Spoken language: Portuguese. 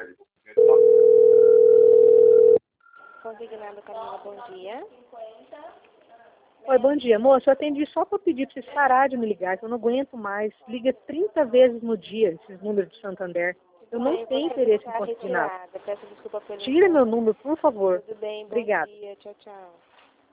Consignado Camila, bom dia. Oi, bom dia, moço. Eu atendi só para pedir para vocês parar de me ligar, que eu não aguento mais. Liga 30 vezes no dia esses números de Santander. Eu não tenho interesse em consignar. Peço desculpa pelo Tira meu número, por favor. Tudo bem, bom Obrigada. dia. Tchau, tchau.